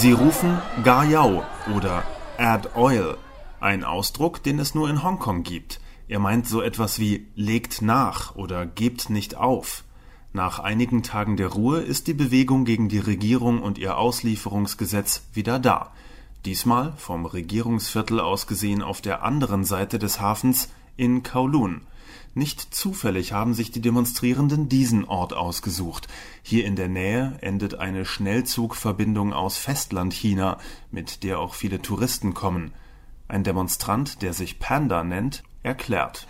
Sie rufen Ga Yao oder Add Oil, ein Ausdruck, den es nur in Hongkong gibt. Er meint so etwas wie legt nach oder gebt nicht auf. Nach einigen Tagen der Ruhe ist die Bewegung gegen die Regierung und ihr Auslieferungsgesetz wieder da. Diesmal vom Regierungsviertel aus gesehen auf der anderen Seite des Hafens in Kowloon. Nicht zufällig haben sich die Demonstrierenden diesen Ort ausgesucht. Hier in der Nähe endet eine Schnellzugverbindung aus Festlandchina, mit der auch viele Touristen kommen. Ein Demonstrant, der sich Panda nennt, erklärt: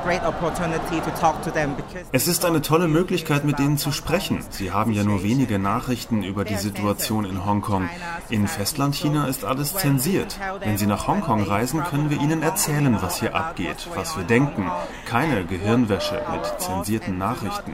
Es ist eine tolle Möglichkeit, mit denen zu sprechen. Sie haben ja nur wenige Nachrichten über die Situation in Hongkong. In Festlandchina ist alles zensiert. Wenn Sie nach Hongkong reisen, können wir Ihnen erzählen, was hier abgeht, was wir denken. Keine Gehirnwäsche mit zensierten Nachrichten.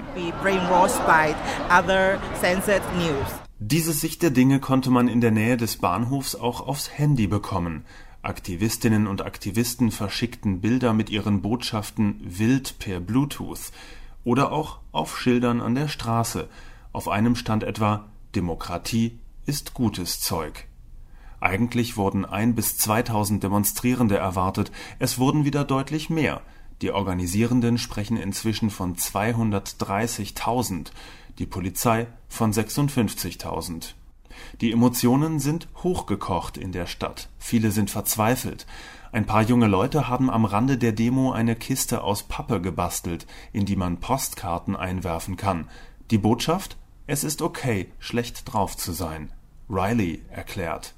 Diese Sicht der Dinge konnte man in der Nähe des Bahnhofs auch aufs Handy bekommen. Aktivistinnen und Aktivisten verschickten Bilder mit ihren Botschaften wild per Bluetooth oder auch auf Schildern an der Straße. Auf einem stand etwa: Demokratie ist gutes Zeug. Eigentlich wurden 1.000 bis 2.000 Demonstrierende erwartet. Es wurden wieder deutlich mehr. Die Organisierenden sprechen inzwischen von 230.000, die Polizei von 56.000. Die Emotionen sind hochgekocht in der Stadt. Viele sind verzweifelt. Ein paar junge Leute haben am Rande der Demo eine Kiste aus Pappe gebastelt, in die man Postkarten einwerfen kann. Die Botschaft: Es ist okay, schlecht drauf zu sein. Riley erklärt: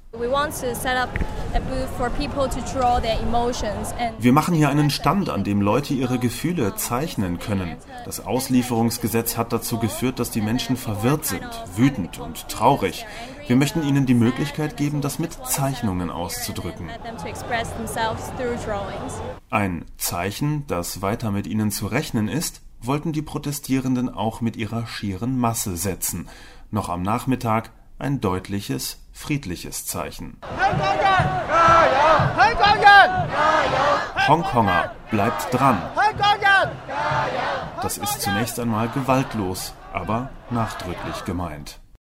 Wir machen hier einen Stand, an dem Leute ihre Gefühle zeichnen können. Das Auslieferungsgesetz hat dazu geführt, dass die Menschen verwirrt sind, wütend und traurig. Wir möchten ihnen die Möglichkeit geben, das mit Zeichnungen auszudrücken. Ein Zeichen, das weiter mit ihnen zu rechnen ist, wollten die Protestierenden auch mit ihrer schieren Masse setzen. Noch am Nachmittag ein deutliches, friedliches Zeichen. Hongkonger, bleibt dran! Das ist zunächst einmal gewaltlos, aber nachdrücklich gemeint.